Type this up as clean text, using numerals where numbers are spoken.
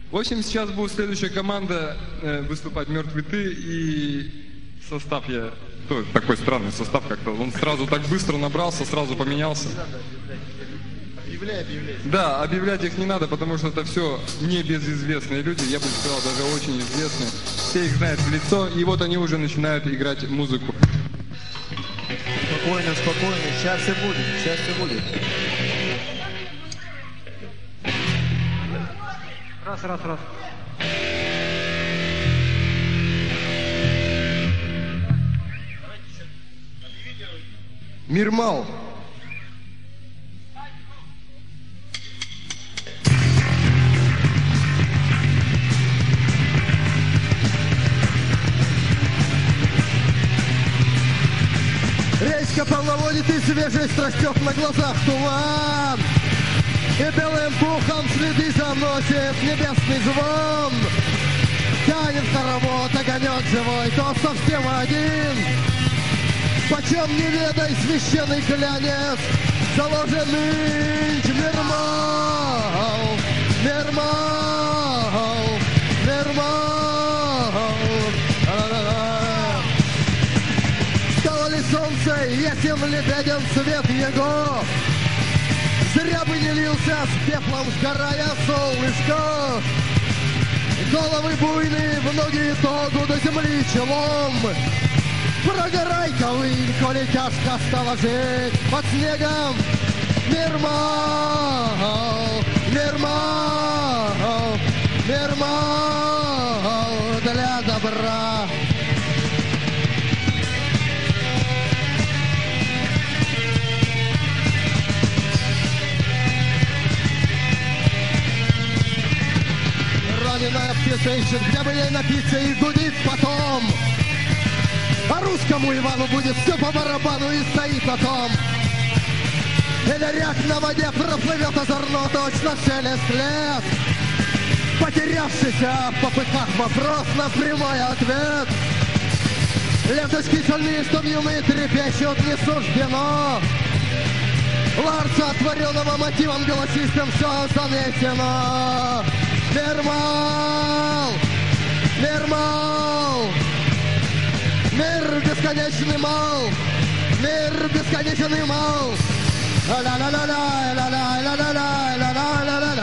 В общем, сейчас будет следующая команда выступать «Мертвый ты», и состав я... Такой странный состав как-то. Он сразу так быстро набрался, сразу поменялся. Объявляй. Да, объявлять их не надо, потому что это все небезызвестные люди, я бы сказал, даже очень известные. Все их знают в лицо, и вот они уже начинают играть музыку. Спокойно, сейчас все будет. Раз. Мирмал. Речка полноводит и свежесть растет на глазах туман. И белым пухом следы заносит небесный звон. Тянет хоровод огонек живой, то совсем один. Почем не ведай священный глянец, заложен нынче Мирмал. Стало ли солнце, ясен ли беден свет его? Зря бы не лился с пеплом, сгорая солнышко. Головы буйные в ноги итогу до земли челом. Прогорай, колынь, коли тяжко стало жить под снегом. Мирмал для добра. Раненая птица ищет, где бы ей напиться, и гудит потом. А русскому Ивану будет все по барабану, и стоит на том. Или ряк на воде проплывет озорно, точно шелест лет. Потерявшийся в попыхах вопрос на прямой ответ. Ленточки шальные, что в юные трепещут, не суждено. Ларца, отворенного мотивом голосистым, все занесено. Мирмал, мир бесконечный мал, мир бесконечный мал. Ла-ла-ла-ла-ла, ла-ла-ла-ла-ла, ла-ла-ла-ла.